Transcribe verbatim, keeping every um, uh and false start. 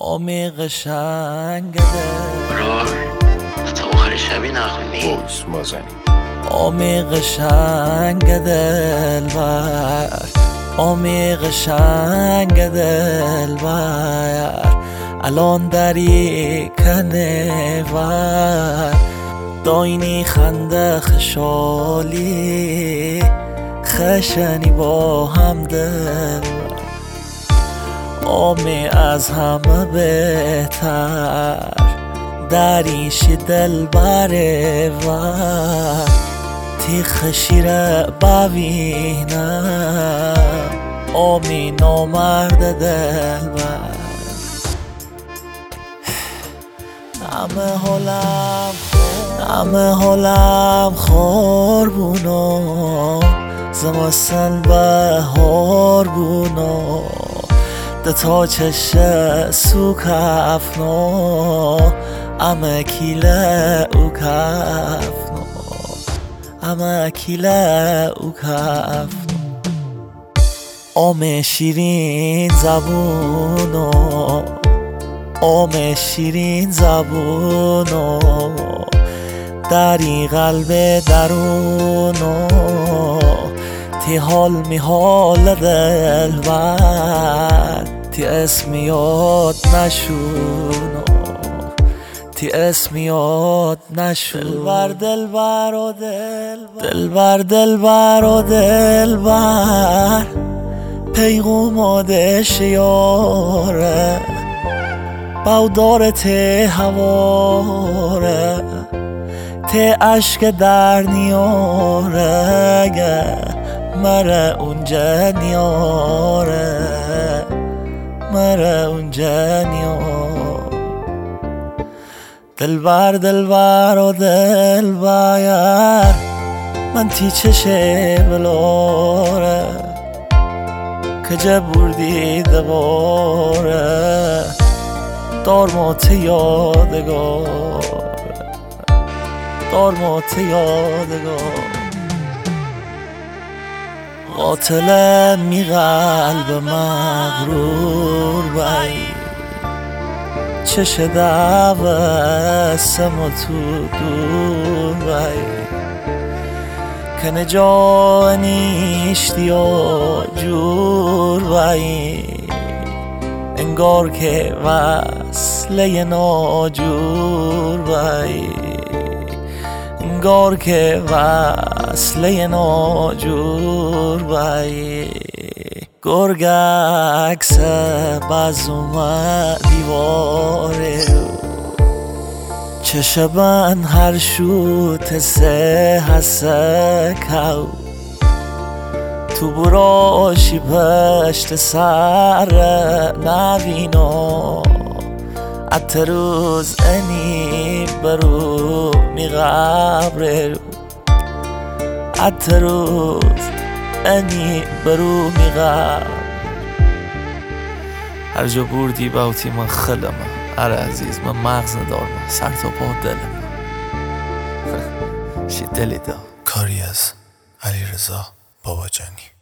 آمی قشنگ دل برار تا آخر شبی نخونی بوز مازنی آمی قشنگ دل بر آمی قشنگ دل بر الان دری کنه ور داینی خنده خشالی خشنی با هم دل آمی از همه بهتر دریشی دل بره و تی خشیره ببینم آمی نامرد دل بر همه حالم همه حالم خور بونو زمستان بهار بونو دتا چش سو کفنو همه کیله او کفنو همه کیله او کفنو آم شیرین زبونو آم شیرین زبونو دری قلب درونو تی حال می حال دل بر تی اسم یاد نشونو تی اسم یاد نشون دل بر دل بر و دل بر دل بر دل بر و دل بر پیغوم آدش یاره بودار تی هواره تی عشق در نیاره مره اونجا نیاره مره اونجا نیاره دل بر دل بر و دل بر من تی چشه بلاره کجا بردی دواره دار موت یادگار دار موت یادگار قاتل می قلب مغرور بای چش دوستم و تو دور بای کنه جا نیشتی و جور بای انگار که وصله ناجور بای انگار که وصله ناجور بای گرگ عکس بزومه دیواره چشبن هر شوت سه حسه کو تو براشی پشت سر نبینو ات روز انی برو می قبر ات روز انی برو می قبر هر جا بردی باوتی من خلمه اره عزیز من مغز ندارم سر تا پا دلم شی دلی دا کاری از علیرضا باباجانی.